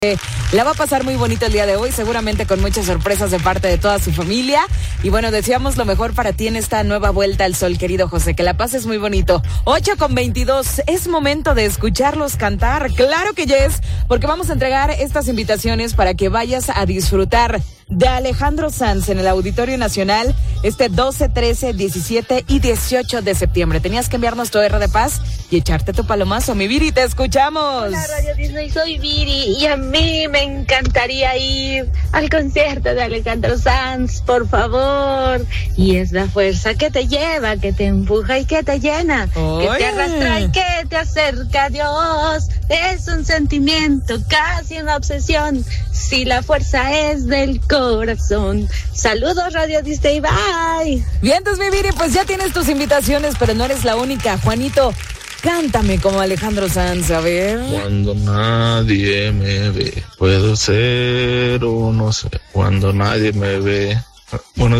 La va a pasar muy bonito el día de hoy, seguramente con muchas sorpresas de parte de toda su familia. Y bueno, deseamos lo mejor para ti en esta nueva vuelta al sol, querido José. Que la pases muy bonito. 8:22, es momento de escucharlos cantar. Claro que yes, porque vamos a entregar estas invitaciones para que vayas a disfrutar de Alejandro Sanz en el Auditorio Nacional este 12, 13, 17 y 18 de septiembre. Tenías que enviarnos tu R de paz y echarte tu palomazo. Mi Viri, te escuchamos. Hola, Radio Disney, soy Viri y a mí me encantaría ir al concierto de Alejandro Sanz, por favor. Y es la fuerza que te lleva, que te empuja y que te llena, Oye, que te arrastra y que te acerca a Dios. Es un sentimiento, casi una obsesión, si la fuerza es del corazón. Saludos, Radio Disney, bye. Bien, entonces, mi Viri, pues ya tienes tus invitaciones, pero no eres la única. Juanito, cántame como Alejandro Sanz, a ver. Cuando nadie me ve, puedo ser o no sé. Cuando nadie me ve. Bueno,